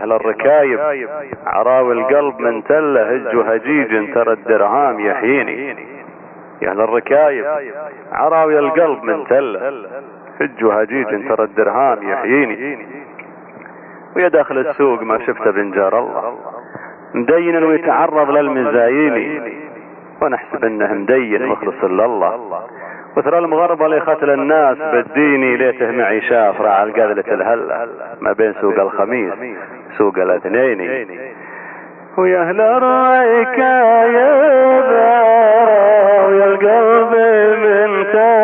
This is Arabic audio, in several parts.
اهل الركايب عراوي القلب من تله هج وهجيج ترى الدرهام يحييني. يا اهل الركايب عراوي القلب من تله هج وهجيج ترى الدرهام يحييني. ويا داخل السوق ما شفت بنجار الله مدين ويتعرض للمزايين، ونحسب انه مدين مخلص لله. وترى المغربة اللي قتل الناس بالديني ليته معي شافرة على القذلة الهلة ما بين سوق الخميس سوق الاثنين. ويا اهل الركايب ويا القلب من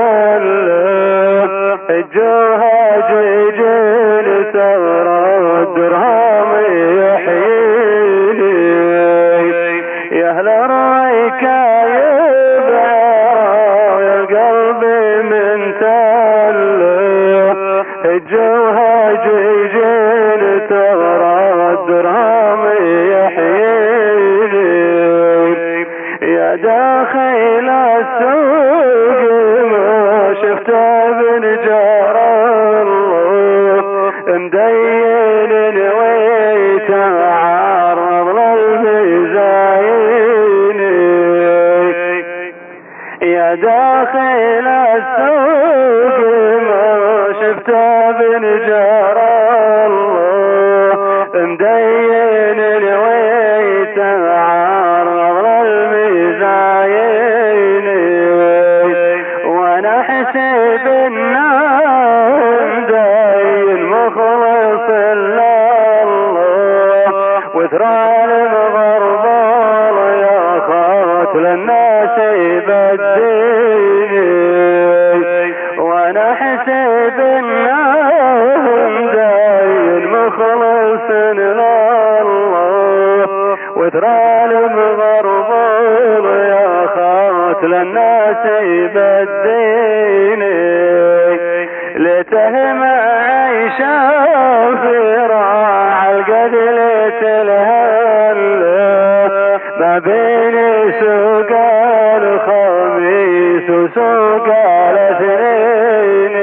تله الجوها جيجين ترى الدرهم يحييني. يا اهل الركايب ويا القلب من تله الجوها جيجين ترى الدرهم يحييني. يا داخل السوق ما شفت بنجار الله مدين ويتعرض للمزايين. يا داخل السوق ما شفت بنجار الله مدين ويتعرض للمزايين. وانا حسب النام داين مخلص لله وترى المغربة يا قاتل الناس بالدين. وانا حسب النام داين مخلص لله وترى المغربة يا قاتل الناس بالدين. لتهم عيشة في راع القتلة الهلة ما بين سوق الخميس وسوق الاثنين.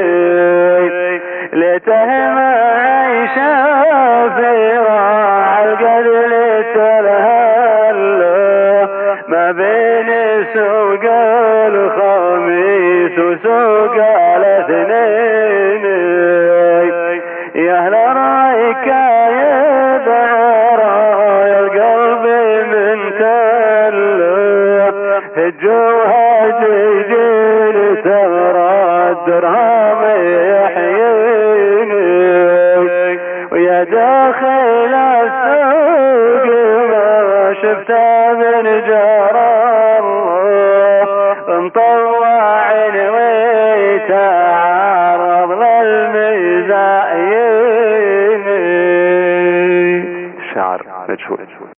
لتهم عيشة في راع القتلة الهلة ما بين سوق الخميس وسوق الاثنين. يا اهل الركايب عرايا القلب من تله هجوها جيجين ترى الدرهم يحييني. ويا داخل السوق ما شفت بنجار الله مطوع ويتعرض للمزايين. شعر مجهول.